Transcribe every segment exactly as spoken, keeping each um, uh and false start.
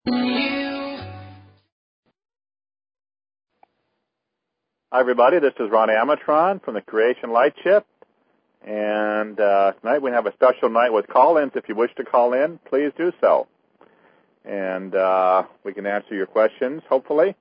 Hi, everybody. This is Ron Amatron from the Creation Light Ship. And uh, tonight we have a special night with call-ins. If you wish to call in, please do so. And uh, we can answer your questions, hopefully.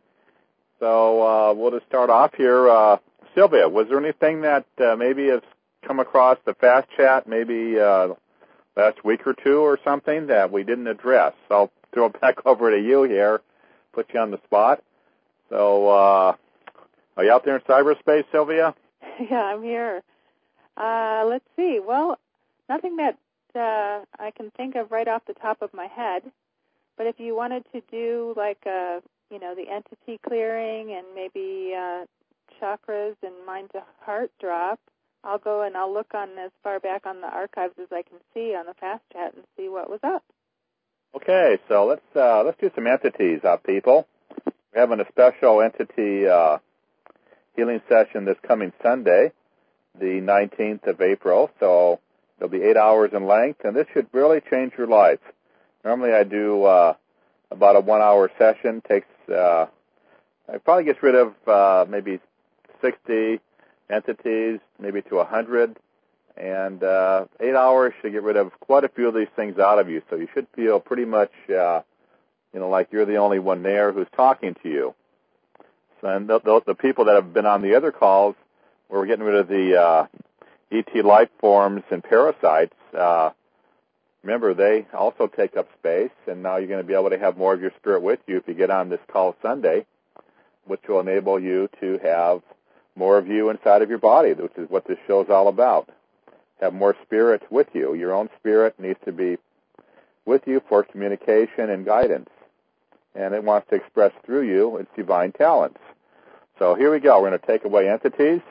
So uh, we'll just start off here. Uh, Sylvia, was there anything that uh, maybe has come across the Fast Chat maybe uh, last week or two or something that we didn't address? So I'll throw it back over to you here, put you on the spot. So... Uh, Are you out there in cyberspace, Sylvia? Yeah, I'm here. Uh, let's see. Well, nothing that uh, I can think of right off the top of my head. But if you wanted to do like a, you know, the entity clearing and maybe uh, chakras and mind to heart drop, I'll go and I'll look on as far back on the archives as I can see on the Fast Chat and see what was up. Okay, so let's uh, let's do some entities, uh, people. We're having a special entity uh, healing session this coming Sunday, the nineteenth of April, so it'll be eight hours in length, and this should really change your life. Normally I do uh, about a one-hour session. Takes uh, it probably gets rid of uh, maybe sixty entities, maybe to one hundred, and uh, eight hours should get rid of quite a few of these things out of you, so you should feel pretty much, uh, you know, like you're the only one there who's talking to you. And the, the, the people that have been on the other calls, where we're getting rid of the uh, E T life forms and parasites, uh, remember, they also take up space, and now you're going to be able to have more of your spirit with you if you get on this call Sunday, which will enable you to have more of you inside of your body, which is what this show is all about. Have more spirit with you. Your own spirit needs to be with you for communication and guidance, and it wants to express through you its divine talents. So here we go. We're going to take away entities.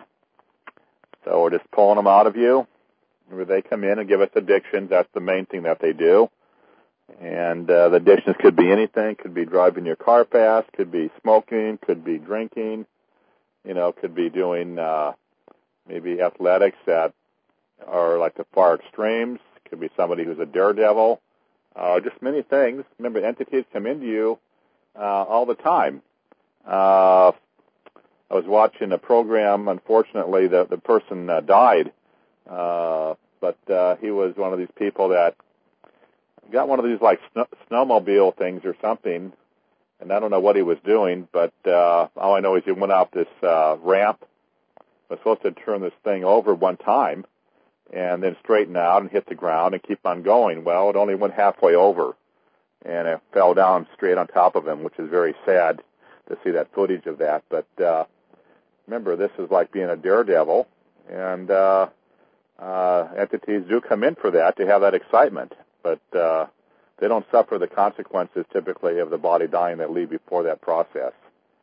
So we're just pulling them out of you. Where they come in and give us addictions. That's the main thing that they do. And uh, the addictions could be anything. Could be driving your car fast. Could be smoking. Could be drinking. You know, could be doing uh, maybe athletics that are like the far extremes. Could be somebody who's a daredevil. Uh, just many things. Remember, entities come into you uh, all the time. Uh, I was watching a program. Unfortunately, the the person uh, died, uh, but uh, he was one of these people that got one of these like sn- snowmobile things or something, and I don't know what he was doing, but uh, all I know is he went out this uh, ramp, was supposed to turn this thing over one time, and then straighten out and hit the ground and keep on going. Well, it only went halfway over, and it fell down straight on top of him, which is very sad to see that footage of that. But uh, remember, this is like being a daredevil, and uh, uh, entities do come in for that, to have that excitement. But uh, they don't suffer the consequences, typically, of the body dying that leave before that process.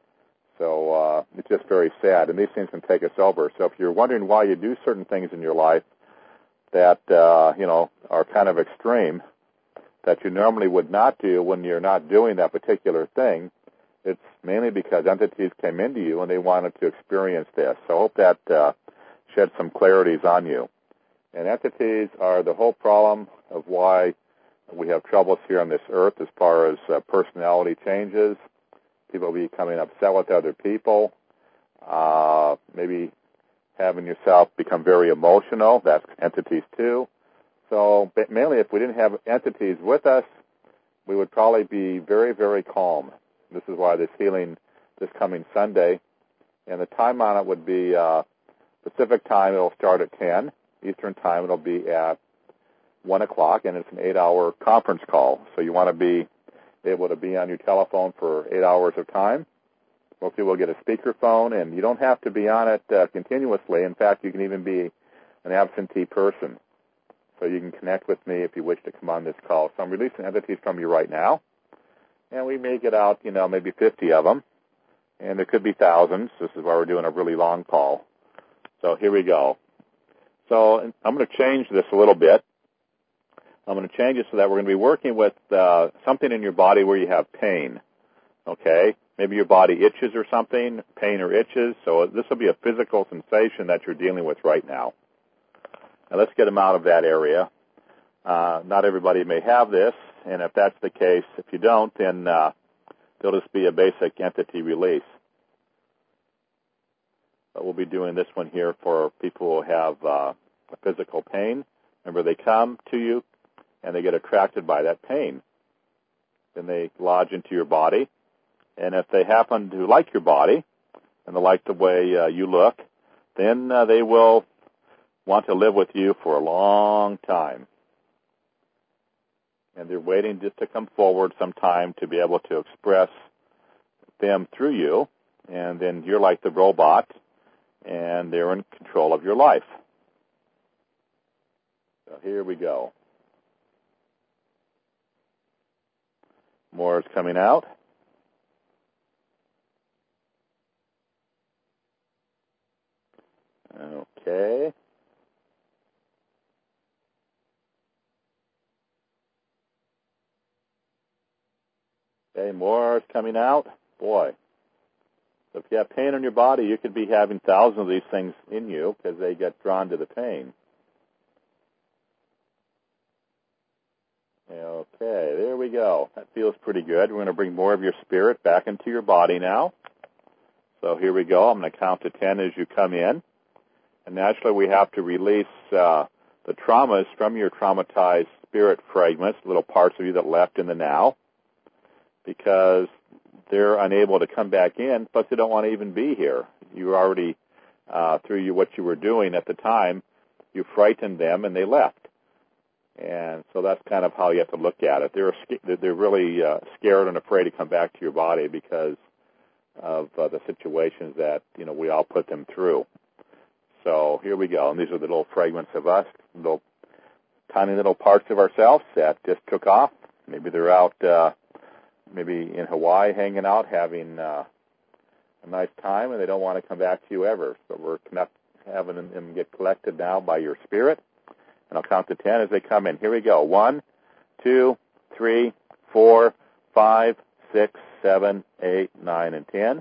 So uh, it's just very sad, and these things can take us over. So if you're wondering why you do certain things in your life that, uh, you know, are kind of extreme, that you normally would not do when you're not doing that particular thing, it's mainly because entities came into you and they wanted to experience this. So I hope that uh, shed some clarities on you. And entities are the whole problem of why we have troubles here on this earth as far as uh, personality changes, people becoming upset with other people, uh, maybe having yourself become very emotional. That's entities too. So mainly if we didn't have entities with us, we would probably be very, very calm. This is why this healing this coming Sunday, and the time on it would be uh, Pacific time. It'll start at ten. Eastern time it'll be at one o'clock, and it's an eight-hour conference call. So you want to be able to be on your telephone for eight hours of time. Most people will get a speakerphone, and you don't have to be on it uh, continuously. In fact, you can even be an absentee person. So you can connect with me if you wish to come on this call. So I'm releasing entities from you right now. And we may get out, you know, maybe fifty of them. And there could be thousands. This is why we're doing a really long call. So here we go. So I'm going to change this a little bit. I'm going to change it so that we're going to be working with uh, something in your body where you have pain. Okay? Maybe your body itches or something, pain or itches. So this will be a physical sensation that you're dealing with right now. Now let's get them out of that area. Uh, not everybody may have this. And if that's the case, if you don't, then uh, there'll just be a basic entity release. But we'll be doing this one here for people who have uh, a physical pain. Remember, they come to you and they get attracted by that pain. Then they lodge into your body. And if they happen to like your body and they like the way uh, you look, then uh, they will want to live with you for a long time. And they're waiting just to come forward sometime to be able to express them through you. And then you're like the robot, and they're in control of your life. So here we go. More is coming out. Okay. Okay, more is coming out. Boy. So if you have pain in your body, you could be having thousands of these things in you because they get drawn to the pain. Okay, there we go. That feels pretty good. We're going to bring more of your spirit back into your body now. So here we go. I'm going to count to ten as you come in. And naturally, we have to release uh, the traumas from your traumatized spirit fragments, little parts of you that left in the now, because they're unable to come back in, plus they don't want to even be here. You already, uh, through you, what you were doing at the time, you frightened them and they left. And so that's kind of how you have to look at it. They're they're really uh, scared and afraid to come back to your body because of uh, the situations that, you know, we all put them through. So here we go. And these are the little fragments of us, little tiny little parts of ourselves that just took off. Maybe they're out, uh, maybe in Hawaii hanging out, having uh, a nice time, and they don't want to come back to you ever. So we're connect, having them get collected now by your spirit. And I'll count to ten as they come in. Here we go. One, two, three, four, five, six, seven, eight, nine, and ten.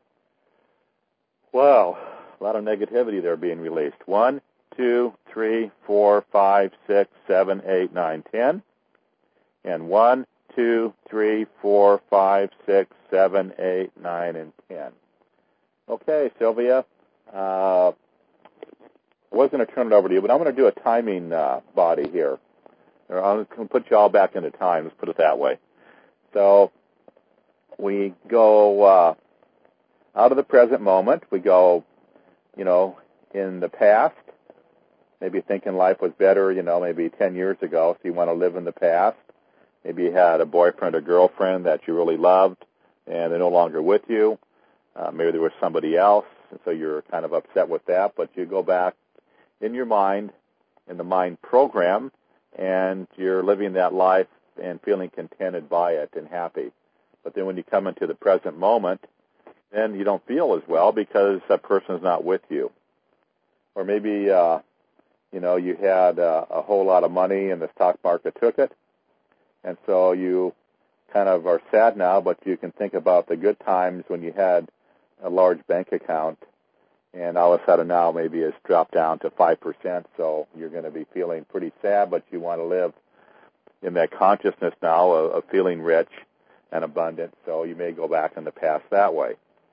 Wow. A lot of negativity there being released. One, two, three, four, five, six, seven, eight, nine, ten. And one, two, three, four, five, six, seven, eight, nine, and ten. Okay, Sylvia. Uh, I was going to turn it over to you, but I'm going to do a timing uh, body here. I'm going to put you all back into time. Let's put it that way. So we go uh, out of the present moment. We go, you know, in the past, maybe thinking life was better, you know, maybe ten years ago, so you want to live in the past. Maybe you had a boyfriend or girlfriend that you really loved, and they're no longer with you. Uh, maybe there was somebody else, and so you're kind of upset with that, but you go back in your mind, in the mind program, and you're living that life and feeling contented by it and happy. But then when you come into the present moment, then you don't feel as well because that person is not with you. Or maybe, uh, you know, you had uh, a whole lot of money and the stock market took it, and so you kind of are sad now, but you can think about the good times when you had a large bank account, and all of a sudden now maybe it's dropped down to five percent, so you're going to be feeling pretty sad, but you want to live in that consciousness now of, of feeling rich and abundant, so you may go back in the past that way.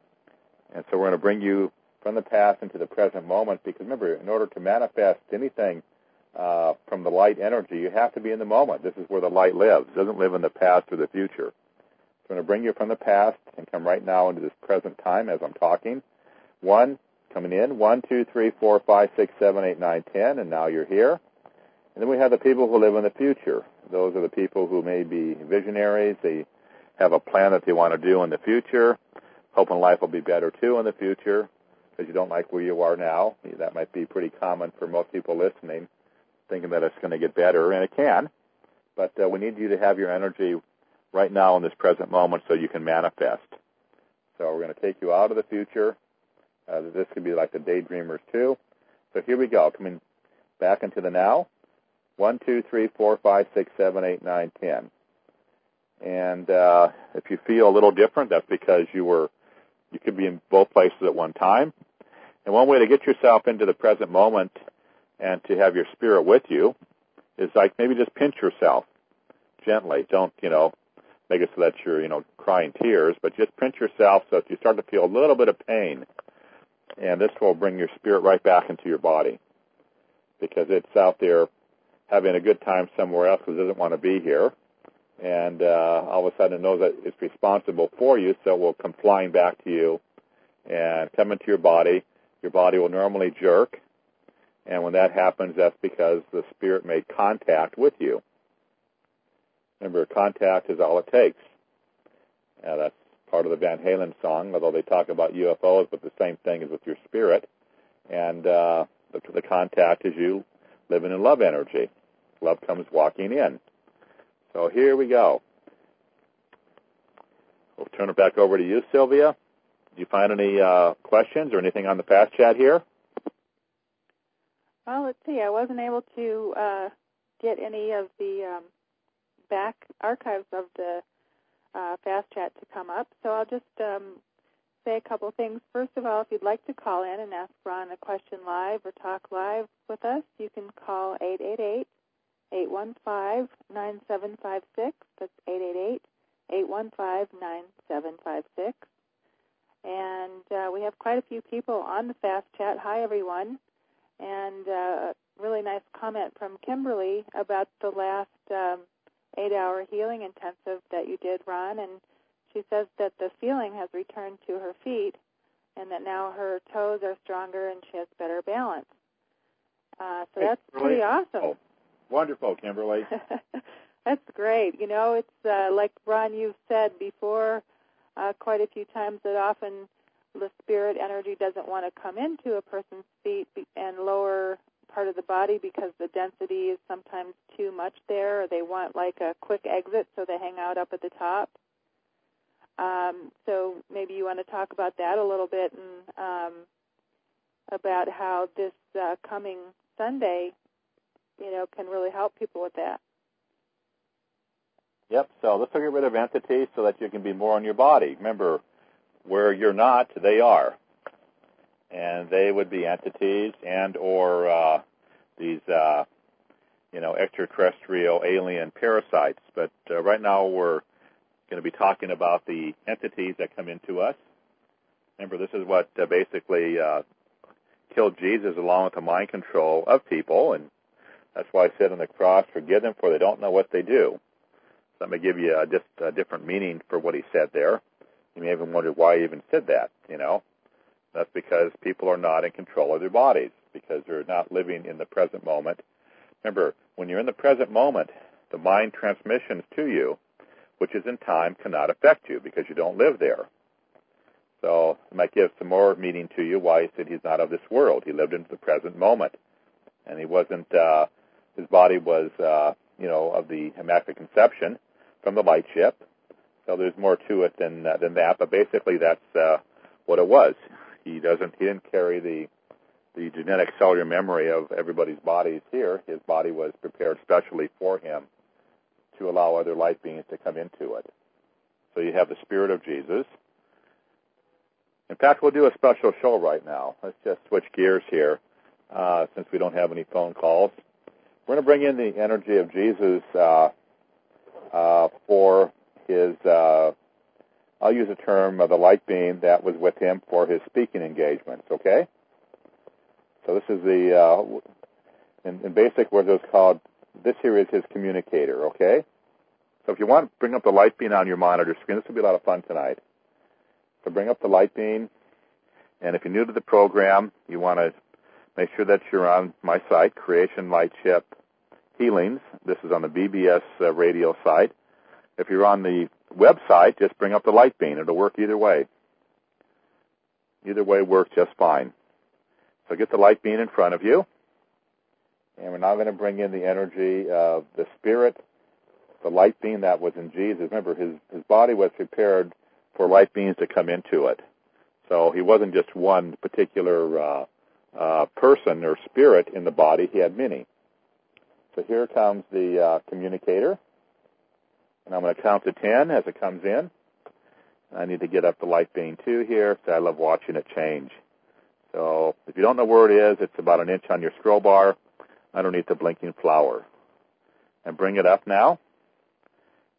And so we're going to bring you from the past into the present moment, because remember, in order to manifest anything uh, from the light energy, you have to be in the moment. This is where the light lives. It doesn't live in the past or the future. So I'm going to bring you from the past and come right now into this present time as I'm talking. One, coming in, one, two, three, four, five, six, seven, eight, nine, ten, and now you're here. And then we have the people who live in the future. Those are the people who may be visionaries. They have a plan that they want to do in the future, hoping life will be better too in the future, because you don't like where you are now. That might be pretty common for most people listening, thinking that it's going to get better, and it can. But uh, we need you to have your energy right now in this present moment so you can manifest. So we're going to take you out of the future. Uh, this could be like the daydreamers too. So here we go, coming back into the now. One, two, three, four, five, six, seven, eight, nine, ten. And uh, if you feel a little different, that's because you were, you could be in both places at one time. And one way to get yourself into the present moment and to have your spirit with you is like maybe just pinch yourself. gently. Don't, you know, make it so that you're, you know, crying tears, but just pinch yourself so that you start to feel a little bit of pain. And this will bring your spirit right back into your body because it's out there having a good time somewhere else because it doesn't want to be here. And uh, all of a sudden it knows that it's responsible for you, so it will come flying back to you and come into your body. Your body will normally jerk. And when that happens, that's because the spirit made contact with you. Remember, contact is all it takes. Now, that's part of the Van Halen song, although they talk about U F Os, but the same thing is with your spirit. And uh, the, the contact is you living in love energy. Love comes walking in. So here we go. We'll turn it back over to you, Sylvia. Did you find any uh, questions or anything on the Fast Chat here? Well, let's see. I wasn't able to uh, get any of the um, back archives of the uh, Fast Chat to come up, so I'll just um, say a couple things. First of all, if you'd like to call in and ask Ron a question live or talk live with us, you can call eight eight eight, eight one five, nine seven five six. That's eight eight eight, eight one five, nine seven five six. And uh, we have quite a few people on the Fast Chat. Hi, everyone. And uh, a really nice comment from Kimberly about the last um, eight-hour healing intensive that you did, Ron. And she says that the feeling has returned to her feet and that now her toes are stronger and she has better balance. Uh, so hey, that's Kimberly. pretty awesome. Oh, wonderful, Kimberly. That's great. You know, it's uh, like, Ron, you've said before uh, quite a few times that often the spirit energy doesn't want to come into a person's feet and lower part of the body because the density is sometimes too much there, or they want like a quick exit so they hang out up at the top. Um, so maybe you want to talk about that a little bit and um, about how this uh, coming Sunday, you know, can really help people with that. Yep, so let's get rid of entities so that you can be more on your body. Remember, where you're not, they are. And they would be entities and or uh, these, uh, you know, extraterrestrial alien parasites. But uh, right now we're going to be talking about the entities that come into us. Remember, this is what uh, basically uh, killed Jesus along with the mind control of people. And that's why I said on the cross, forgive them for they don't know what they do. So let me give you uh, just a different meaning for what he said there. You may even wonder why he even said that, you know. That's because people are not in control of their bodies, because they're not living in the present moment. Remember, when you're in the present moment, the mind transmissions to you, which is in time, cannot affect you because you don't live there. So it might give some more meaning to you why he said he's not of this world. He lived in the present moment. And he wasn't, uh, his body was, uh, you know, of the Immaculate Conception from the light ship. So there's more to it than uh, than that, but basically that's uh, what it was. He doesn't he didn't carry the the genetic cellular memory of everybody's bodies here. His body was prepared specially for him to allow other light beings to come into it. So you have the Spirit of Jesus. In fact, we'll do a special show right now. Let's just switch gears here, uh, since we don't have any phone calls. We're going to bring in the energy of Jesus uh, uh, for his, uh, I'll use the term of the light being that was with him for his speaking engagements, okay? So this is the, uh, in, in basic words, it's called, this here is his communicator, okay? So if you want to bring up the light beam on your monitor screen, this will be a lot of fun tonight. So bring up the light beam, and if you're new to the program, you want to make sure that you're on my site, Creation Lightship Healings. This is on the B B S uh, radio site. If you're on the website, just bring up the light beam. It'll work either way. Either way works just fine. So get the light beam in front of you. And we're now going to bring in the energy of the Spirit, the light beam that was in Jesus. Remember, his, his body was prepared for light beams to come into it. So he wasn't just one particular uh, uh, person or spirit in the body. He had many. So here comes the uh, communicator. And I'm going to count to ten as it comes in. I need to get up the light beam too here, so I love watching it change. So if you don't know where it is, it's about an inch on your scroll bar underneath the blinking flower. And bring it up now.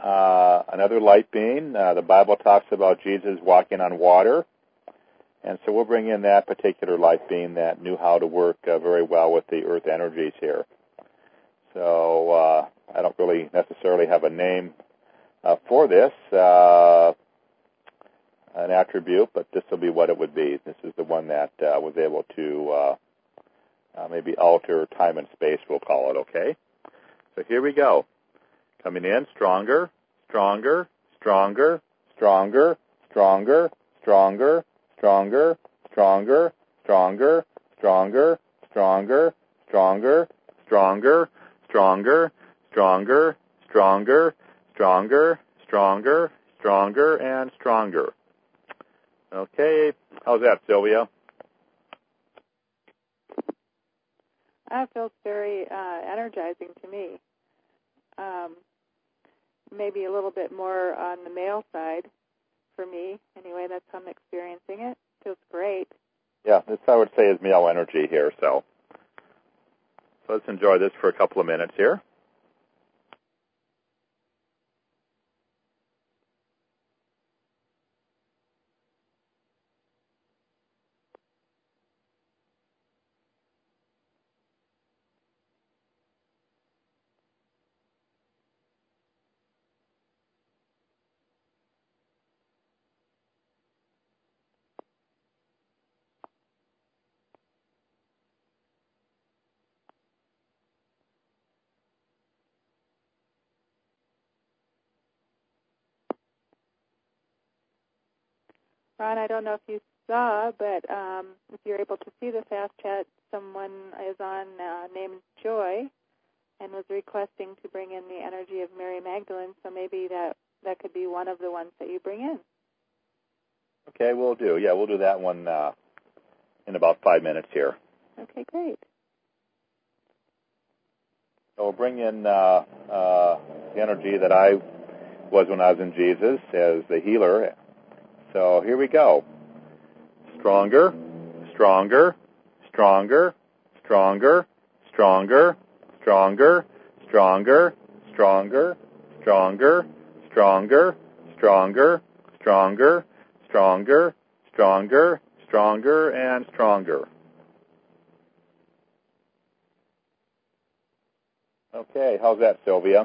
uh, another light being. Uh, the Bible talks about Jesus walking on water. And so we'll bring in that particular light being that knew how to work uh, very well with the earth energies here. So uh, I don't really necessarily have a name uh, for this, uh, an attribute, but this will be what it would be. This is the one that uh, was able to uh, uh, maybe alter time and space, we'll call it, okay? So here we go. Coming in, stronger, stronger, stronger, stronger, stronger, stronger, stronger, stronger, stronger, stronger, stronger, stronger, stronger, stronger, stronger, stronger, stronger, stronger, stronger, and stronger. Okay, how's that, Sylvia? That feels very uh, energizing to me. Um, maybe a little bit more on the male side for me. Anyway, that's how I'm experiencing it. Feels great. Yeah, this I would say is male energy here, so. So let's enjoy this for a couple of minutes here. Ron, I don't know if you saw, but um, if you're able to see the fast chat, someone is on uh, named Joy and was requesting to bring in the energy of Mary Magdalene, so maybe that, that could be one of the ones that you bring in. Okay, we'll do. Yeah, we'll do that one uh, in about five minutes here. Okay, great. So we'll bring in uh, uh, the energy that I was when I was in Jesus as the healer. So here we go. Stronger, stronger, stronger, stronger, stronger, stronger, stronger, stronger, stronger, stronger, stronger, stronger, stronger, stronger, stronger, and stronger. Okay, how's that, Sylvia?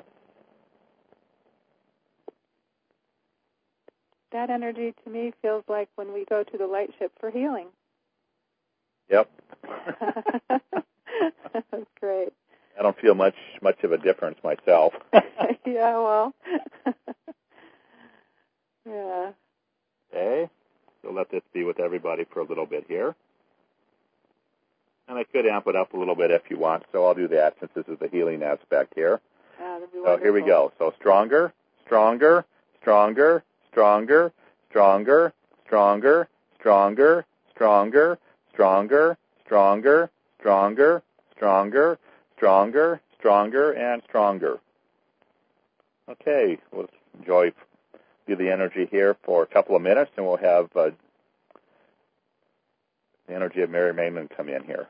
That energy to me feels like when we go to the light ship for healing. Yep. That's great. I don't feel much much of a difference myself. Yeah, well. Yeah. Okay, so let this be with everybody for a little bit here. And I could amp it up a little bit if you want, so I'll do that since this is the healing aspect here. Yeah, that'd be so wonderful. Here we go. So stronger, stronger, stronger, stronger, stronger, stronger, stronger, stronger, stronger, stronger, stronger, stronger, stronger, stronger, and stronger. Okay, we'll enjoy do the energy here for a couple of minutes, and we'll have uh, the energy of Mary Magdalene come in here.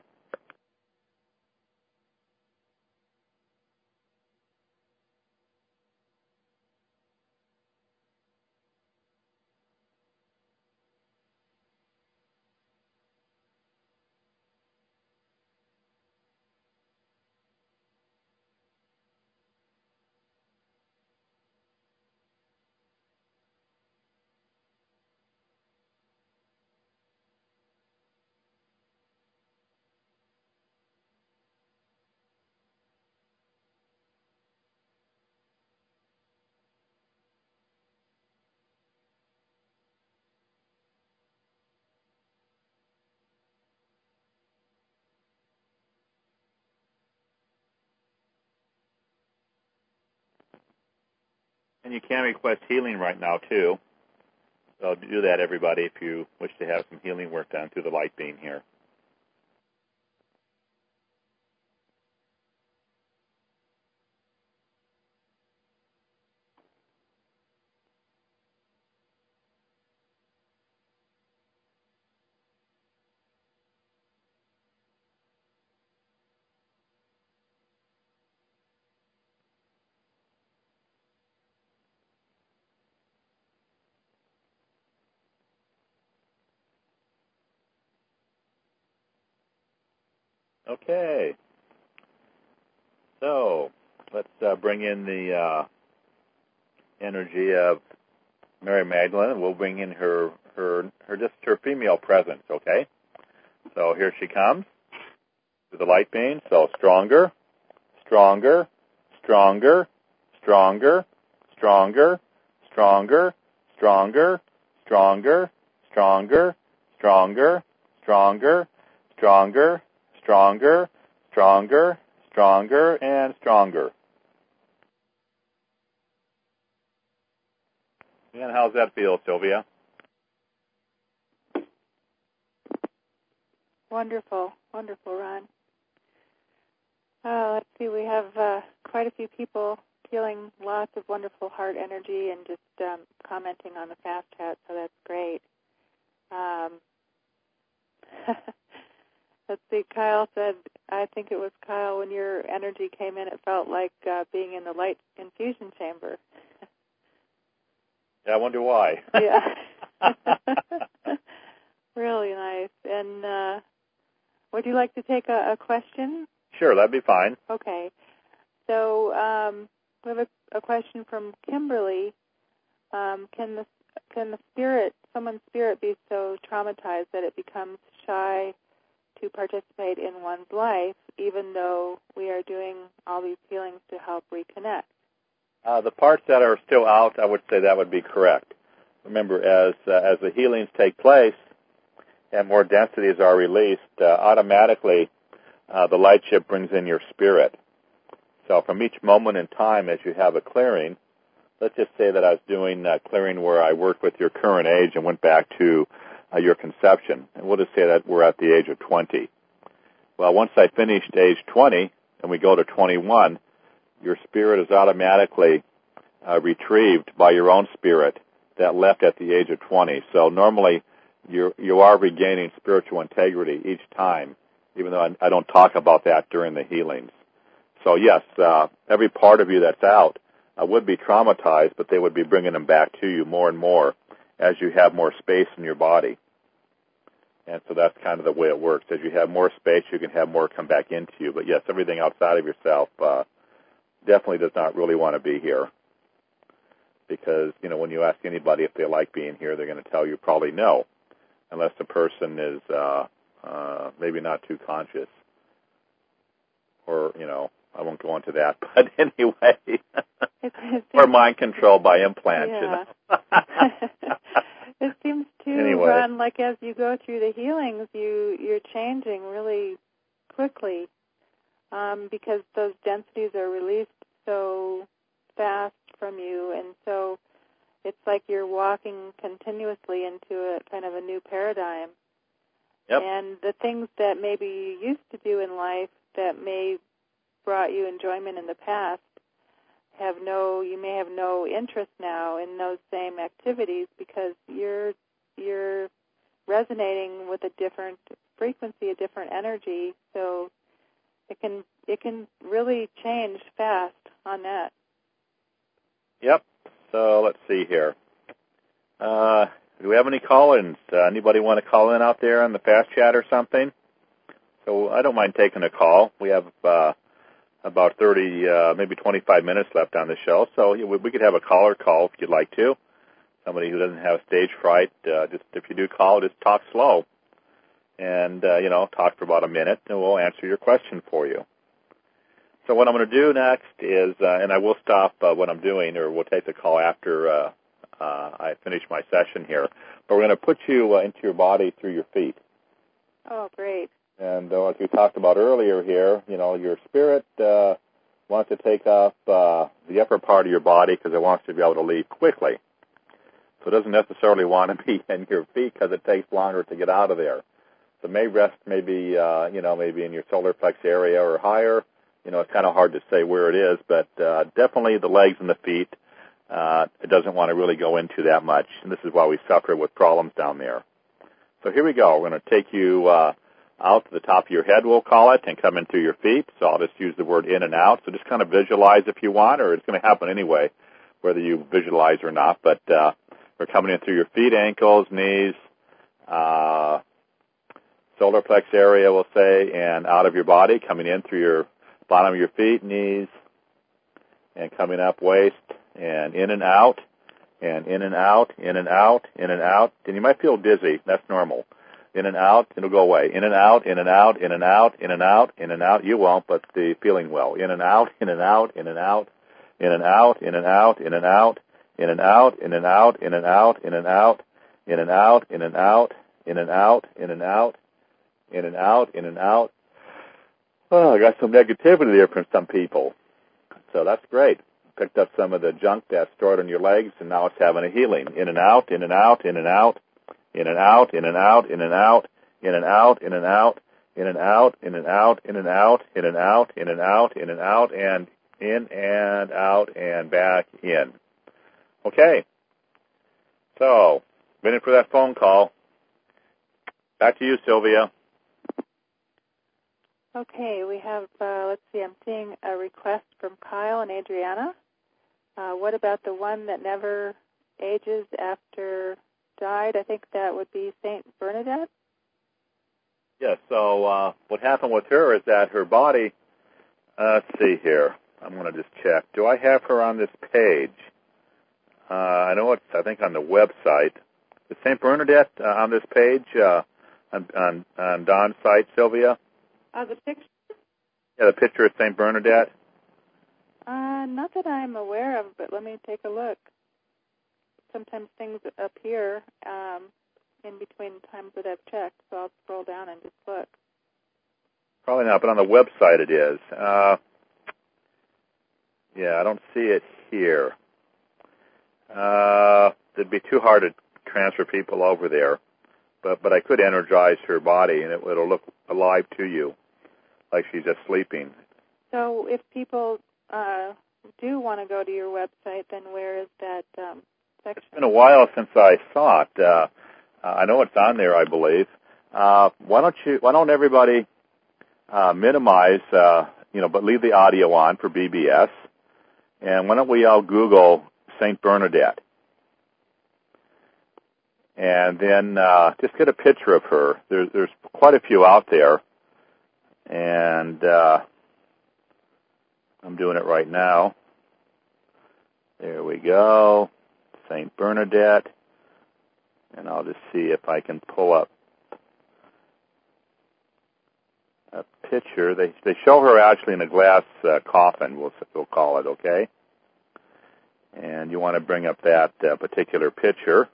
And you can request healing right now, too. So do that, everybody, if you wish to have some healing work done through the light beam here. Okay. So let's uh, bring in the uh, energy of Mary Magdalene. We'll bring in her, her, her just her female presence. Okay. So here she comes to the light beam. So stronger, stronger, stronger, stronger, stronger, stronger, stronger, stronger, stronger, stronger, stronger, stronger, stronger, stronger, stronger, and stronger. And how's that feel, Sylvia? Wonderful, wonderful, Ron. Uh, let's see, we have uh, quite a few people feeling lots of wonderful heart energy and just um, commenting on the fast chat, so that's great. Um, let's see, Kyle said, I think it was Kyle, when your energy came in, it felt like uh, being in the light infusion chamber. Yeah, I wonder why. Yeah. Really nice. And uh, would you like to take a, a question? Sure, that'd be fine. Okay. So um, we have a, a question from Kimberly. Um, can the can the spirit, someone's spirit, be so traumatized that it becomes shy to participate in one's life, even though we are doing all these healings to help reconnect? Uh, the parts that are still out, I would say that would be correct. Remember, as uh, as the healings take place and more densities are released, uh, automatically uh, the light ship brings in your spirit. So from each moment in time as you have a clearing, let's just say that I was doing a clearing where I worked with your current age and went back to uh, your conception. And we'll just say that we're at the age of twenty. Well, once I finished age twenty and we go to twenty-one, your spirit is automatically uh, retrieved by your own spirit that left at the age of twenty. So normally you you are regaining spiritual integrity each time, even though I, I don't talk about that during the healings. So yes, uh, every part of you that's out uh, would be traumatized, but they would be bringing them back to you more and more as you have more space in your body. And so that's kind of the way it works. As you have more space, you can have more come back into you. But yes, everything outside of yourself uh, definitely does not really want to be here. Because, you know, when you ask anybody if they like being here, they're going to tell you probably no, unless the person is uh, uh, maybe not too conscious. Or, you know, I won't go into that. But anyway, it, it or mind control by implants. Yeah. You know? It seems to anyway. run like as you go through the healings, you, you're changing really quickly um, because those densities are released so fast from you, and so it's like you're walking continuously into a kind of a new paradigm. Yep. And the things that maybe you used to do in life that may brought you enjoyment in the past have no, you may have no interest now in those same activities because you're you're resonating with a different frequency, a different energy. So it can it can really change fast on that. Yep. So let's see here. Uh, do we have any call-ins? Uh, anybody want to call in out there on the fast chat or something? So I don't mind taking a call. We have uh, about thirty, uh, maybe twenty-five minutes left on the show, so we, we could have a caller call if you'd like to. Somebody who doesn't have stage fright, uh, just if you do call, just talk slow, and uh, you know, talk for about a minute, and we'll answer your question for you. So what I'm going to do next is, uh, and I will stop uh, what I'm doing, or we'll take the call after uh, uh, I finish my session here. But we're going to put you uh, into your body through your feet. Oh, great. And uh, as we talked about earlier here, you know, your spirit uh, wants to take up uh, the upper part of your body because it wants to be able to leave quickly. So it doesn't necessarily want to be in your feet because it takes longer to get out of there. So it may rest maybe, uh, you know, maybe in your solar plex area or higher. You know, it's kind of hard to say where it is, but uh, definitely the legs and the feet, uh, it doesn't want to really go into that much. And this is why we suffer with problems down there. So here we go. We're going to take you uh, out to the top of your head, we'll call it, and come in through your feet. So I'll just use the word in and out. So just kind of visualize if you want, or it's going to happen anyway, whether you visualize or not. But uh, we're coming in through your feet, ankles, knees, uh, solar plex area, we'll say, and out of your body, coming in through your bottom of your feet, knees, and coming up waist, and in and out, and in and out, in and out, in and out. And you might feel dizzy. That's normal. In and out, it'll go away. In and out, in and out, in and out, in and out, in and out. You won't, but the feeling will. In and out, in and out, in and out, in and out, in and out, in and out, in and out, in and out, in and out, in and out, in and out, in and out, in and out, in and out, in and out, in and out. Oh, I got some negativity there from some people. So that's great. Picked up some of the junk that's stored on your legs, and now it's having a healing. In and out, in and out, in and out, in and out, in and out, in and out, in and out, in and out, in and out, in and out, in and out, in and out, in and out, in and out, and in and out and back in. Okay. So, waiting for that phone call. Back to you, Sylvia. Okay, we have, uh, let's see, I'm seeing a request from Kyle and Adriana. Uh, what about the one that never ages after died? I think that would be Saint Bernadette. Yes, so uh, what happened with her is that her body, uh, let's see here. I'm going to just check. Do I have her on this page? Uh, I know it's, I think, on the website. Is Saint Bernadette uh, on this page, uh, on, on, on Don's site, Sylvia? Uh, the picture? Yeah, the picture of Saint Bernadette. Uh, not that I'm aware of, but let me take a look. Sometimes things appear um, in between times that I've checked, so I'll scroll down and just look. Probably not, but on the website it is. Uh, yeah, I don't see it here. Uh, it'd be too hard to transfer people over there, but but I could energize her body, and it, it'll look alive to you, like she's just sleeping. So if people uh, do want to go to your website, then where is that um, section? It's been a while since I saw it. Uh, I know it's on there, I believe. Uh, why don't you? Why don't everybody uh, minimize, uh, you know, but leave the audio on for B B S, and why don't we all Google Saint Bernadette, and then uh, just get a picture of her. There's there's quite a few out there, and uh, I'm doing it right now. There we go, Saint Bernadette, and I'll just see if I can pull up a picture. They they show her actually in a glass uh, coffin. We'll we'll call it, okay. And you want to bring up that uh, particular picture.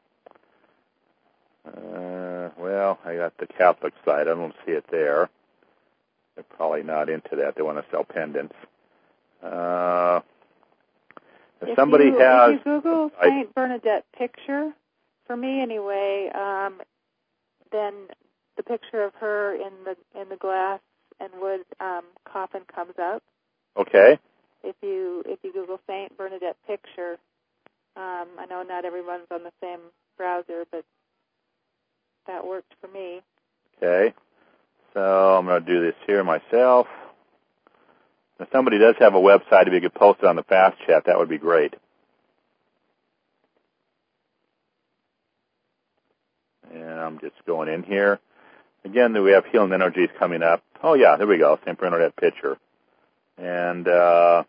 Uh, well, I got the Catholic side. I don't see it there. They're probably not into that. They want to sell pendants. Uh, if, if somebody you, has... If you Google Saint Bernadette picture, for me anyway, um, then the picture of her in the in the glass and wood um, coffin comes up. Okay. If you if you Google Saint Bernadette picture, um, I know not everyone's on the same browser, but that worked for me. Okay, so I'm going to do this here myself. If somebody does have a website, if you could post it on the fast chat, that would be great. And I'm just going in here. Again, we have healing energies coming up. Oh yeah, there we go, Saint Bernadette picture. And uh,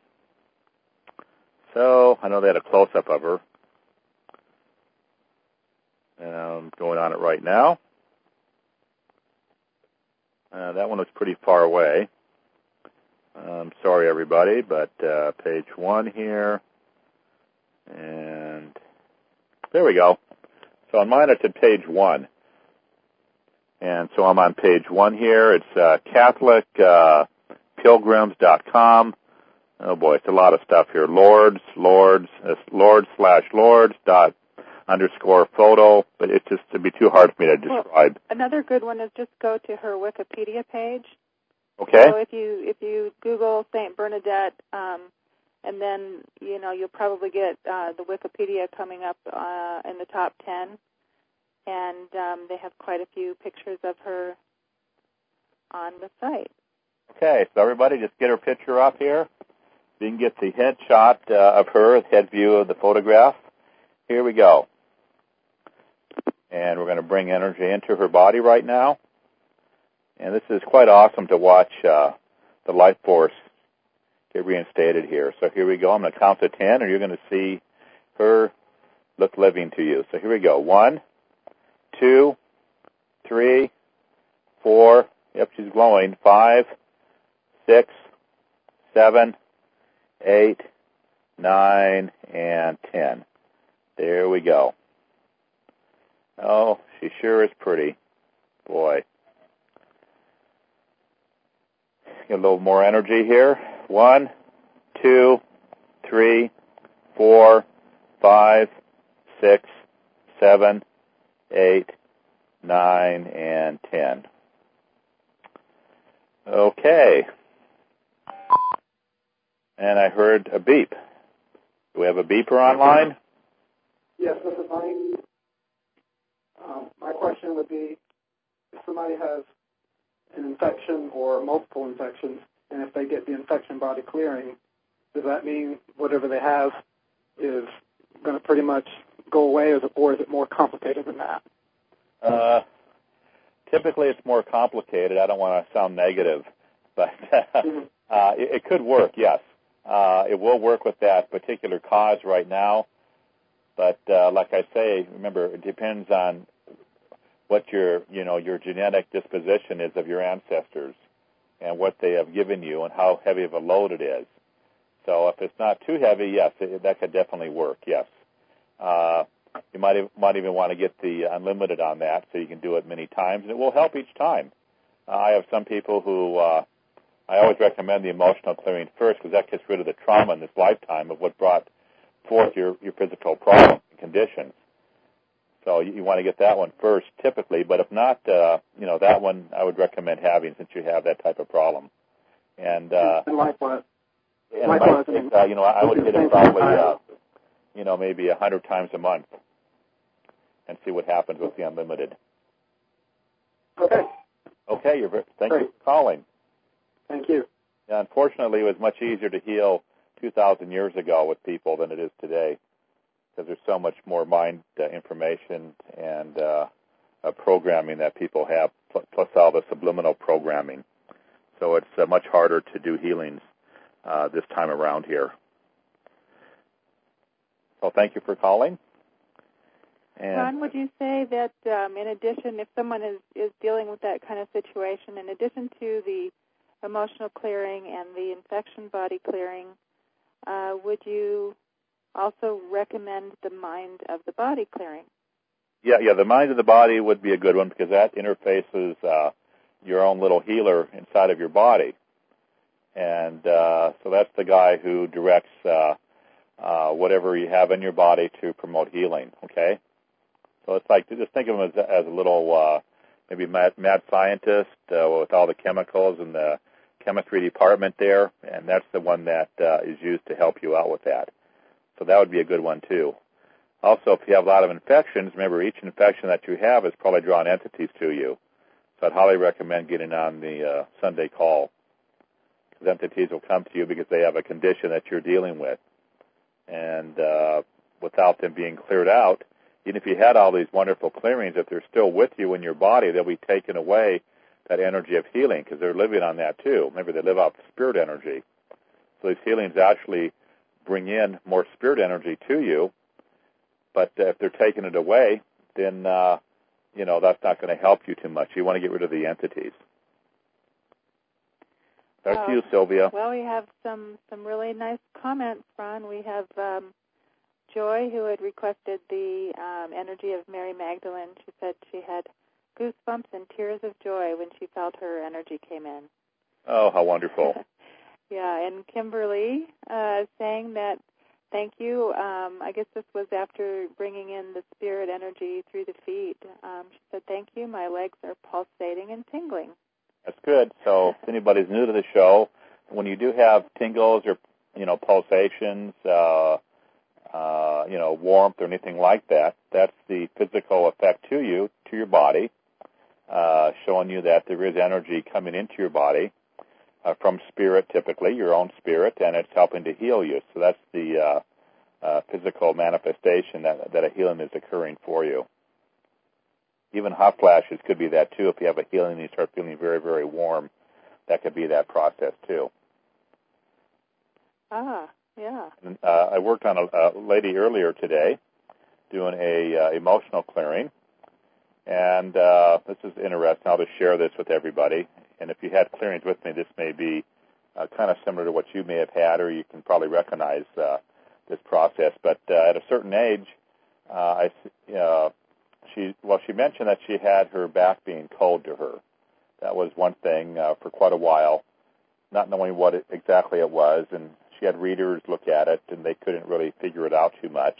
so I know they had a close-up of her. And I'm going on it right now. Uh, that one was pretty far away. I'm sorry, everybody, but uh, page one here. And there we go. So on mine, it's at page one. And so I'm on page one here. It's uh, Catholic uh, Pilgrims dot com. Oh boy, it's a lot of stuff here. Lords, Lords, uh, Lords slash Lords dot underscore photo, but it's just to be too hard for me to describe. Well, another good one is just go to her Wikipedia page. Okay. So if you if you Google Saint Bernadette, um, and then you know you'll probably get uh, the Wikipedia coming up uh, in the top ten, and um, they have quite a few pictures of her on the site. Okay, so everybody just get her picture up here. You can get the head shot uh, of her, the head view of the photograph. Here we go. And we're going to bring energy into her body right now. And this is quite awesome to watch uh, the life force get reinstated here. So here we go. I'm going to count to ten, and you're going to see her look living to you. So here we go. One, two, three, four. Yep, she's glowing. Five, six, seven, eight, nine, and ten. There we go. Oh, she sure is pretty. Boy. Get a little more energy here. One, two, three, four, five, six, seven, eight, nine, and ten. Okay. And I heard a beep. Do we have a beeper online? Yes, this is Mike. Um, my question would be, if somebody has an infection or multiple infections, and if they get the infection body clearing, does that mean whatever they have is going to pretty much go away, or is it more complicated than that? Uh, typically it's more complicated. I don't want to sound negative, but mm-hmm. uh, it, it could work, yes. Uh, it will work with that particular cause right now, but uh, like I say, remember, it depends on what your, you know, your genetic disposition is of your ancestors and what they have given you and how heavy of a load it is. So if it's not too heavy, yes, it, that could definitely work, yes. Uh, you might, might even want to get the unlimited on that so you can do it many times, and it will help each time. Uh, I have some people who, uh, I always recommend the emotional clearing first because that gets rid of the trauma in this lifetime of what brought forth your, your physical problems and conditions. So you, you want to get that one first, typically. But if not, uh, you know, that one I would recommend having since you have that type of problem. And, uh, and likewise, and likewise, might, uh, you know, I would get it probably, uh, you know, maybe a hundred times a month, and see what happens with the unlimited. Okay. Okay. You're very, thank Great. you for calling. Thank you. Yeah, unfortunately, it was much easier to heal two thousand years ago with people than it is today, because there's so much more mind uh, information and uh, uh, programming that people have, pl- plus all the subliminal programming. So it's uh, much harder to do healings uh, this time around here. So thank you for calling. And Ron, would you say that um, in addition, if someone is, is dealing with that kind of situation, in addition to the emotional clearing and the infection body clearing, uh, would you also recommend the mind of the body clearing? Yeah, yeah, the mind of the body would be a good one because that interfaces uh, your own little healer inside of your body. And uh, so that's the guy who directs uh, uh, whatever you have in your body to promote healing, okay? So it's like, just think of him as, as a little, uh, maybe mad, mad scientist uh, with all the chemicals in the chemistry department there, and that's the one that uh, is used to help you out with that. So that would be a good one, too. Also, if you have a lot of infections, remember, each infection that you have is probably drawing entities to you. So I'd highly recommend getting on the uh, Sunday call, because entities will come to you because they have a condition that you're dealing with. And uh, without them being cleared out, even if you had all these wonderful clearings, if they're still with you in your body, they'll be taking away that energy of healing because they're living on that too. Remember, they live off spirit energy. So these healings actually bring in more spirit energy to you, but uh, if they're taking it away, then, uh, you know, that's not going to help you too much. You want to get rid of the entities. Back uh, to you, Sylvia. Well, we have some, some really nice comments, Ron. We have um, Joy, who had requested the um, energy of Mary Magdalene. She said she had goosebumps and tears of joy when she felt her energy came in. Oh, how wonderful. Yeah, and Kimberly uh, saying that, thank you. Um, I guess this was after bringing in the spirit energy through the feet. Um, she said, thank you. My legs are pulsating and tingling. That's good. So if anybody's new to the show, when you do have tingles or, you know, pulsations, uh, uh, you know, warmth or anything like that, that's the physical effect to you, to your body, uh, showing you that there is energy coming into your body uh, from spirit, typically, your own spirit, and it's helping to heal you. So that's the uh, uh, physical manifestation that, that a healing is occurring for you. even hot flashes could be that too. If you have a healing and you start feeling very, very warm, that could be that process too. Ah, yeah. And, uh, I worked on a, a lady earlier today doing a uh, emotional clearing, and uh, this is interesting. I'll just share this with everybody. And if you had clearings with me, this may be uh, kind of similar to what you may have had, or you can probably recognize uh, this process. But uh, at a certain age, uh, I, uh, she well, she mentioned that she had her back being cold to her. That was one thing uh, for quite a while, not knowing what it, exactly it was, and she had readers look at it, and they couldn't really figure it out too much.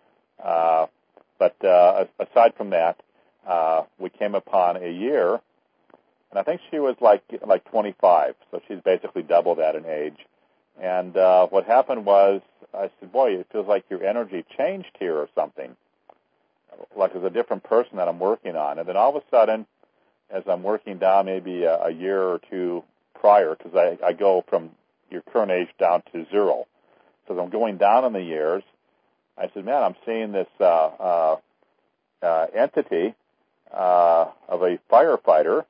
Uh, but uh, aside from that, uh, we came upon a year, and I think she was like like twenty-five, so she's basically double that in age. And uh, what happened was, I said, boy, it feels like your energy changed here or something, like it's a different person that I'm working on. And then all of a sudden, as I'm working down maybe a, a year or two prior, because I, I go from your current age down to zero. So as I'm going down in the years, I said, man, I'm seeing this uh, uh, uh, entity uh, of a firefighter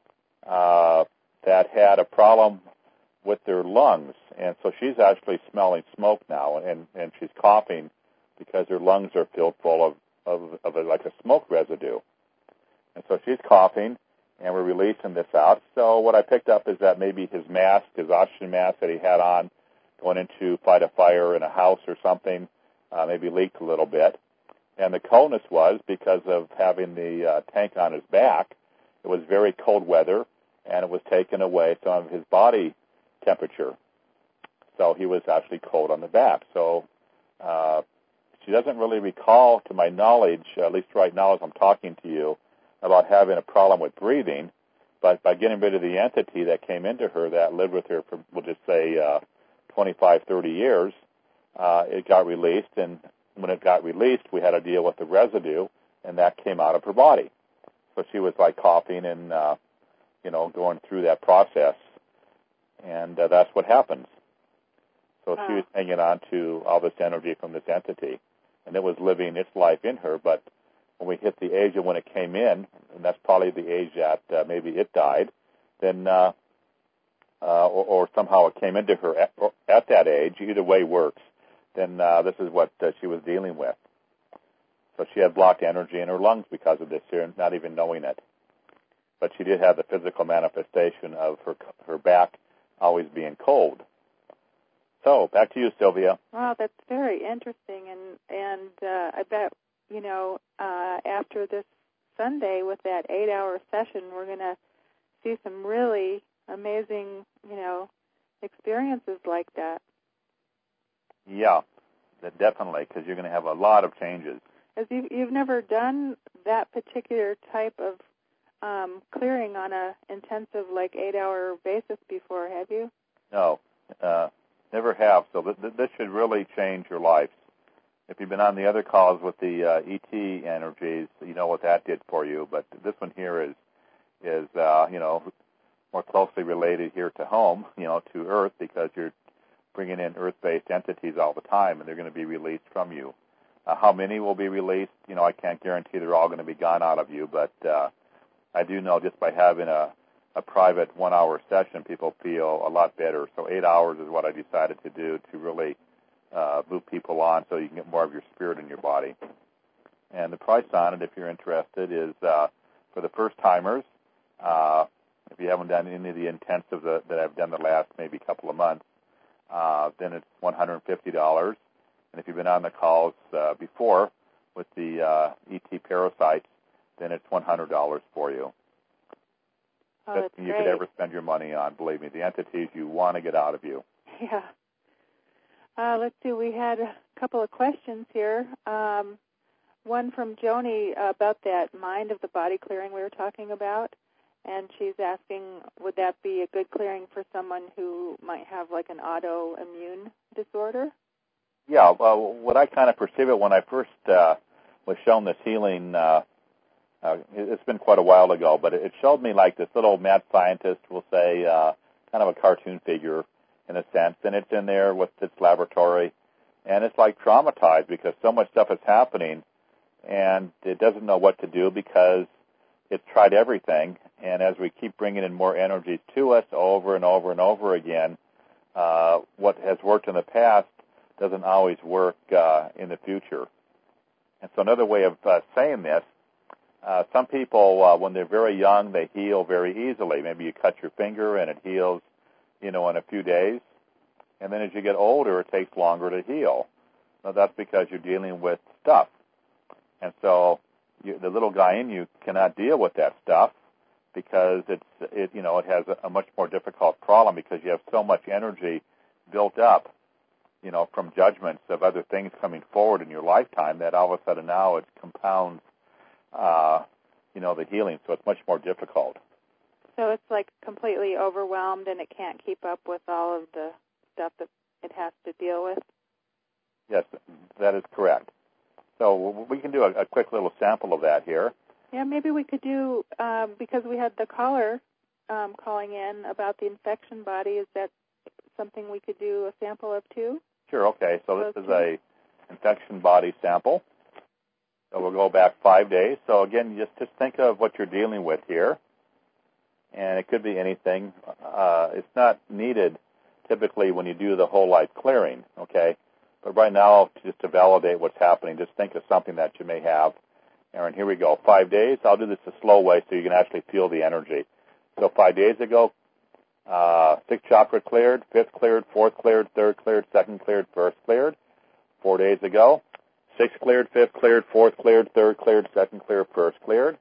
uh, that had a problem with their lungs. And so she's actually smelling smoke now, and, and she's coughing because her lungs are filled full of, of, of a, like a smoke residue. And so she's coughing, and we're releasing this out. So what I picked up is that maybe his mask, his oxygen mask that he had on going into fight a fire in a house or something, uh, maybe leaked a little bit. And the coldness was because of having the uh, tank on his back. It was very cold weather, and it was taking away some of his body temperature. So he was actually cold on the back. So uh, she doesn't really recall, to my knowledge, at least right now as I'm talking to you, about having a problem with breathing, but by getting rid of the entity that came into her that lived with her for, we'll just say, uh, twenty-five, thirty years, uh, it got released, and when it got released, we had to deal with the residue, and that came out of her body. So she was like coughing and, uh, you know, going through that process, and uh, that's what happens. So wow. She was hanging on to all this energy from this entity, and it was living its life in her, but when we hit the age of when it came in, and that's probably the age that uh, maybe it died, then uh, uh, or, or somehow it came into her at, at that age, either way works, then uh, this is what uh, she was dealing with. So she had blocked energy in her lungs because of this here, not even knowing it. But she did have the physical manifestation of her her back always being cold. So back to you, Sylvia. Wow, that's very interesting, and and uh, I bet, you know, uh, after this Sunday with that eight-hour session, we're going to see some really amazing, you know, experiences like that. Yeah, definitely, because you're going to have a lot of changes. As you, you've never done that particular type of um, clearing on a intensive, like, eight-hour basis before, have you? No, uh, never have. So th- this should really change your life. If you've been on the other calls with the uh, E T energies, you know what that did for you. But this one here is, is uh, you know, more closely related here to home, you know, to Earth, because you're bringing in Earth-based entities all the time, and they're going to be released from you. Uh, how many will be released? You know, I can't guarantee they're all going to be gone out of you, but uh, I do know just by having a, a private one-hour session, people feel a lot better. So eight hours is what I decided to do to really Uh, move people on so you can get more of your spirit in your body. And the price on it, if you're interested, is uh, for the first-timers, uh, if you haven't done any of the intensives that, that I've done the last maybe couple of months, uh, then it's one hundred fifty dollars. And if you've been on the calls uh, before with the uh, E T parasites, then it's one hundred dollars for you. Oh, that's that's you great. could ever spend your money on, believe me, the entities you want to get out of you. Yeah. Uh, let's see, we had a couple of questions here. Um, one from Joni about that mind of the body clearing we were talking about, and she's asking, would that be a good clearing for someone who might have like an autoimmune disorder? Yeah, well, what I kind of perceive it when I first uh, was shown this healing, uh, uh, it's been quite a while ago, but it showed me like this little mad scientist, we'll say, uh, kind of a cartoon figure, in a sense, and it's in there with its laboratory, and it's like traumatized because so much stuff is happening, and it doesn't know what to do because it's tried everything, and as we keep bringing in more energies to us over and over and over again, uh, what has worked in the past doesn't always work uh, in the future. And so another way of uh, saying this, uh, some people, uh, when they're very young, they heal very easily. Maybe you cut your finger and it heals, you know, in a few days. And then as you get older, it takes longer to heal. Now, that's because you're dealing with stuff. And so you, the little guy in you cannot deal with that stuff because it's, it, you know, it has a, a much more difficult problem because you have so much energy built up, you know, from judgments of other things coming forward in your lifetime that all of a sudden now it compounds, uh, you know, the healing. So it's much more difficult. So it's like completely overwhelmed and it can't keep up with all of the stuff that it has to deal with? Yes, that is correct. So we can do a, a quick little sample of that here. Yeah, maybe we could do, um, because we had the caller um, calling in about the infection body, is that something we could do a sample of too? Sure, okay. So this Those is two? a infection body sample. So we'll go back five days. So again, just, just think of what you're dealing with here. And it could be anything. Uh, it's not needed typically when you do the whole life clearing, okay? But right now, just to validate what's happening, just think of something that you may have. Aaron, here we go. Five days. I'll do this a slow way so you can actually feel the energy. So five days ago, uh, sixth chakra cleared, fifth cleared, fourth cleared, third cleared, second cleared, first cleared. Four days ago, sixth cleared, fifth cleared, fourth cleared, third cleared, second cleared, first cleared.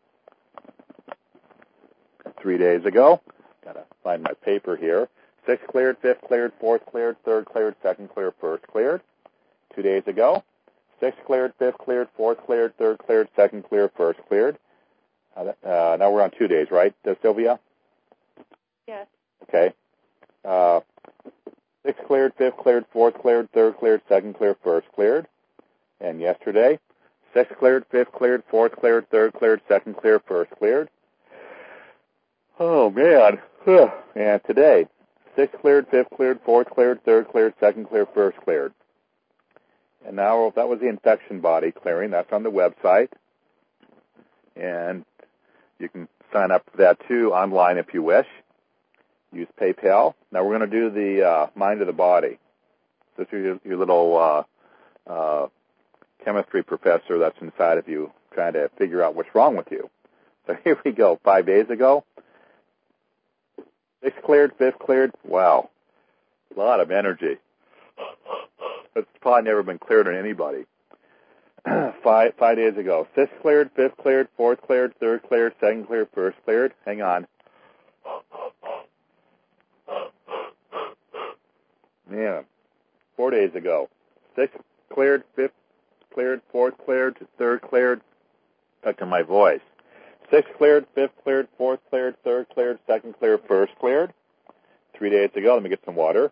Three days ago, gotta find my paper here. Sixth cleared, fifth cleared, fourth cleared, third cleared, second cleared, first cleared. Two days ago, sixth cleared, fifth cleared, fourth cleared, third cleared, second cleared, first cleared. Uh, uh, now we're on two days, right, uh, Sylvia? Yes. Okay. Uh, sixth cleared, fifth cleared, fourth cleared, third cleared, second cleared, first cleared. And yesterday, sixth cleared, fifth cleared, fourth cleared, third cleared, second cleared, first cleared. Oh, man. And today, sixth cleared, fifth cleared, fourth cleared, third cleared, second cleared, first cleared. And now that was the infection body clearing. That's on the website. And you can sign up for that, too, online if you wish. Use PayPal. Now we're going to do the uh, mind of the body. This is your, your little uh, uh, chemistry professor that's inside of you trying to figure out what's wrong with you. So here we go. Five days ago, sixth cleared, fifth cleared. Wow. A lot of energy. It's probably never been cleared on anybody. five five days ago. Sixth cleared, fifth cleared, fourth cleared, third cleared, second cleared, first cleared. Hang on. Yeah. Four days ago. Sixth cleared, fifth cleared, fourth cleared, third cleared. Back to my voice. Sixth cleared, fifth cleared, fourth cleared, third cleared, second cleared, first cleared. Three days ago. Let me get some water.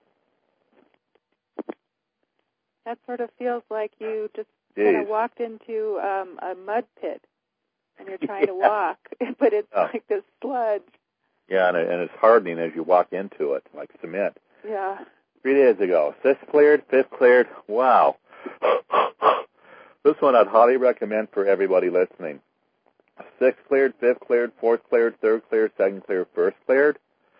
That sort of feels like you just kind of walked into um, a mud pit and you're trying yeah. to walk, but it's oh. like this sludge. Yeah, and, it, and it's hardening as you walk into it, like cement. Yeah. Three days ago. Sixth cleared, fifth cleared. Wow. This one I'd highly recommend for everybody listening. Sixth cleared, fifth cleared, fourth cleared, third cleared, second cleared, first cleared.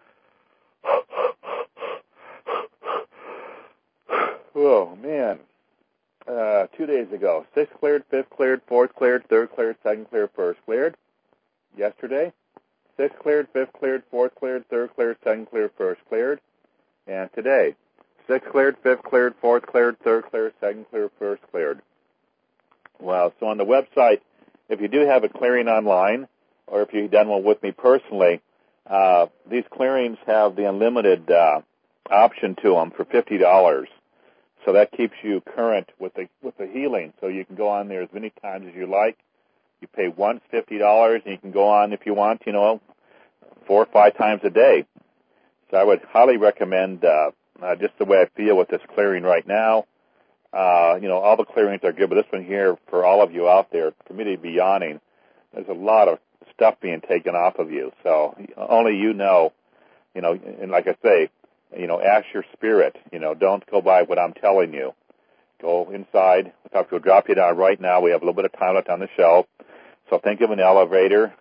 Oh, man. Uh, two days ago. Sixth cleared, fifth cleared, fourth cleared, third cleared, second cleared, first cleared. Yesterday. Sixth cleared, fifth cleared, fourth cleared, third cleared, second cleared, first cleared. And today. Sixth cleared, fifth cleared, fourth cleared, third cleared, second cleared, first cleared. Wow. So on the website, if you do have a clearing online, or if you've done one with me personally, uh, these clearings have the unlimited uh, option to them for fifty dollars. So that keeps you current with the with the healing. So you can go on there as many times as you like. You pay once fifty dollars, and you can go on if you want, you know, four or five times a day. So I would highly recommend uh, uh, just the way I feel with this clearing right now. Uh, you know, all the clearings are good, but this one here, for all of you out there, for me to be yawning, there's a lot of stuff being taken off of you. So only you know, you know, and like I say, you know, ask your spirit. You know, don't go by what I'm telling you. Go inside. We'll drop you down right now. We have a little bit of time left on the show. So think of an elevator.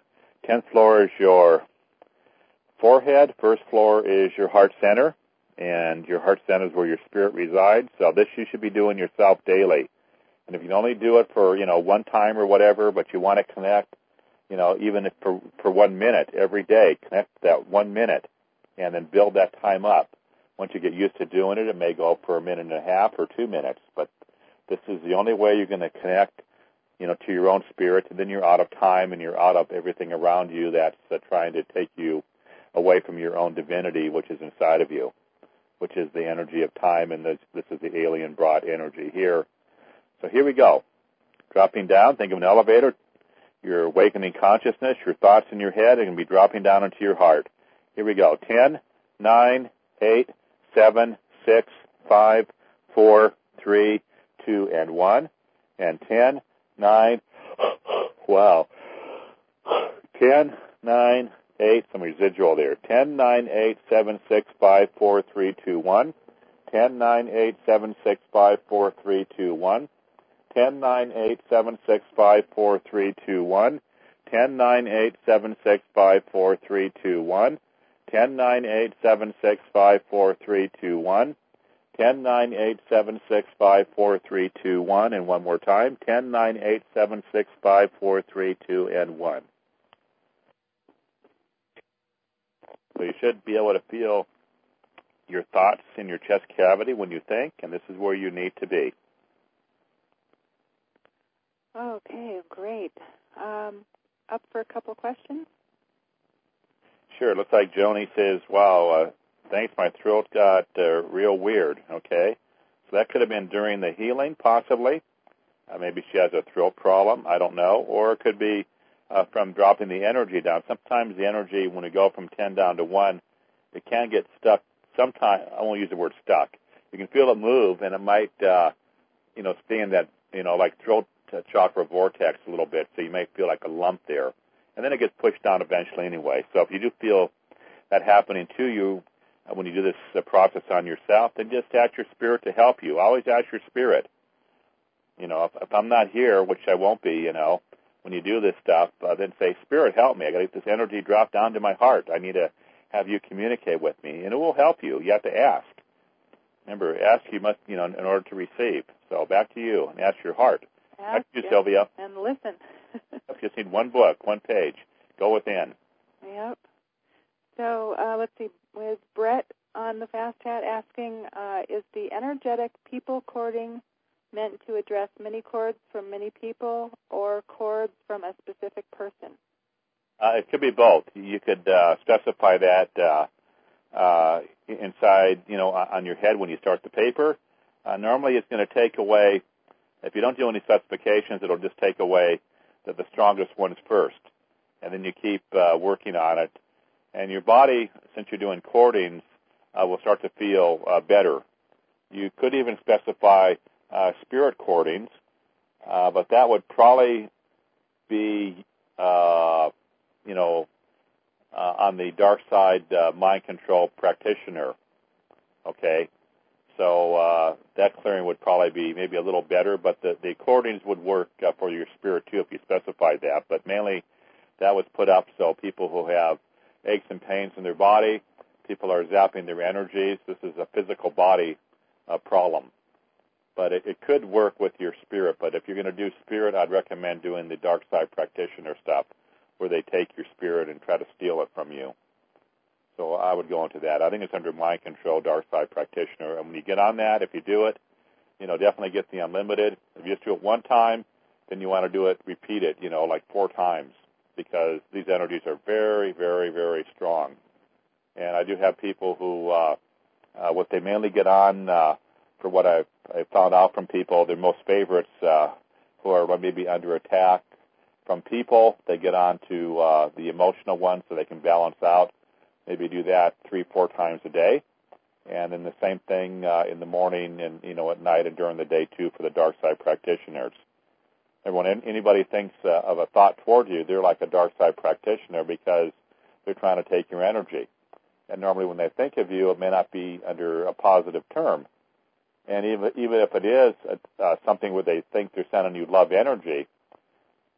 tenth floor is your forehead. First floor is your heart center, and your heart center is where your spirit resides. So this you should be doing yourself daily. And if you can only do it for, you know, one time or whatever, but you want to connect, you know, even if for, for one minute every day, connect that one minute and then build that time up. Once you get used to doing it, it may go for a minute and a half or two minutes, but this is the only way you're going to connect, you know, to your own spirit, and then you're out of time and you're out of everything around you that's uh, trying to take you away from your own divinity, which is inside of you, which is the energy of time, and this, this is the alien-brought energy here. So here we go. Dropping down, think of an elevator. Your awakening consciousness, your thoughts in your head are going to be dropping down into your heart. Here we go. Ten, nine, eight, seven, six, five, four, three, two, and one. And ten, nine, wow. Ten, nine, eight, some residual there. Ten, nine, eight, seven, six, five, four, three, two, one. Ten, nine, eight, seven, six, five, four, three, two, one. Ten, nine, eight, seven, six, five, four, three, two, one. Ten, nine, eight, seven, six, five, four, three, two, one. Ten, nine, eight, seven, six, five, four, three, two, one. Ten, nine, eight, seven, six, five, four, three, two, one. And one more time. Ten, nine, eight, seven, six, five, four, three, two, and one. So you should be able to feel your thoughts in your chest cavity when you think, and this is where you need to be. Okay, great. Um, up for a couple questions? Sure. It looks like Joni says, wow, uh, thanks, my throat got uh, real weird. Okay. So that could have been during the healing, possibly. Uh, maybe she has a throat problem. I don't know. Or it could be uh, from dropping the energy down. Sometimes the energy, when we go from ten down to one, it can get stuck. Sometimes, I won't use the word stuck. You can feel it move, and it might, uh, you know, stay in that, you know, like throat chakra vortex a little bit, so you may feel like a lump there. And then it gets pushed down eventually anyway. So if you do feel that happening to you uh, when you do this uh, process on yourself, then just ask your spirit to help you. Always ask your spirit. You know, if, if I'm not here, which I won't be, you know, when you do this stuff, uh, then say, Spirit, help me. I got to get this energy drop down to my heart. I need to have you communicate with me, and it will help you. You have to ask. Remember, ask you must, you know, in order to receive. So back to you, and ask your heart. Ask back to you, Sylvia. And listen. You just need one book, one page. Go within. Yep. So uh, let's see. With Brett on the Fast Chat asking, uh, is the energetic people cording meant to address many cords from many people or cords from a specific person? Uh, it could be both. You could uh, specify that uh, uh, inside, you know, on your head when you start the paper. Uh, normally it's going to take away, if you don't do any specifications, it'll just take away the, the strongest ones first. And then you keep uh, working on it. And your body, since you're doing cordings, uh, will start to feel uh, better. You could even specify uh, spirit cordings, uh, but that would probably be, uh, you know, uh, on the dark side uh, mind control practitioner. Okay? So uh, that clearing would probably be maybe a little better, but the, the cordings would work uh, for your spirit too if you specified that. But mainly that was put up so people who have aches and pains in their body, people are zapping their energies. This is a physical body uh, problem. But it, it could work with your spirit. But if you're going to do spirit, I'd recommend doing the dark side practitioner stuff where they take your spirit and try to steal it from you. So I would go into that. I think it's under mind control, dark side practitioner. And when you get on that, if you do it, you know, definitely get the unlimited. If you just do it one time, then you want to do it, repeat it, you know, like four times, because these energies are very, very, very strong. And I do have people who, uh, uh, what they mainly get on, uh, for what I've, I've found out from people, their most favorites uh, who are maybe under attack from people, they get on to uh, the emotional ones so they can balance out. Maybe do that three, four times a day. And then the same thing uh, in the morning and, you know, at night and during the day, too, for the dark side practitioners. And when anybody thinks uh, of a thought toward you, they're like a dark side practitioner because they're trying to take your energy. And normally when they think of you, it may not be under a positive term. And even even if it is uh, something where they think they're sending you love energy,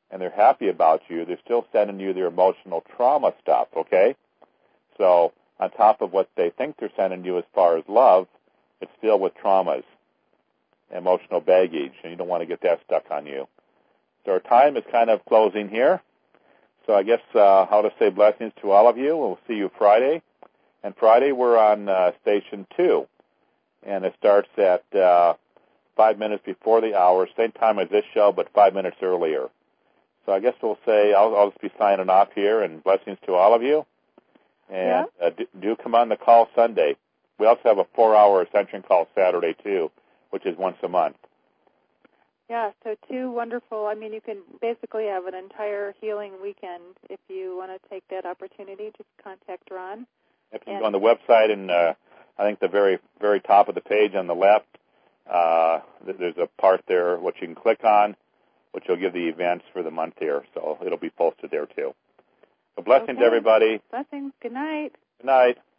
and they're happy about you, they're still sending you their emotional trauma stuff, okay? So on top of what they think they're sending you as far as love, it's filled with traumas, emotional baggage, and you don't want to get that stuck on you. So our time is kind of closing here. So I guess uh, how to say blessings to all of you. We'll see you Friday. And Friday we're on uh, Station two, and it starts at uh, five minutes before the hour, same time as this show, but five minutes earlier. So I guess we'll say I'll, I'll just be signing off here, and blessings to all of you. And yeah. uh, do, do come on the call Sunday. We also have a four-hour Ascension call Saturday, too, which is once a month. Yeah, so two wonderful, I mean, you can basically have an entire healing weekend if you want to take that opportunity. Just contact Ron. If you go on the website, and uh, I think the very, very top of the page on the left, uh, there's a part there which you can click on, which will give the events for the month here. So it'll be posted there, too. So blessings, okay. everybody. Blessings. Good night. Good night.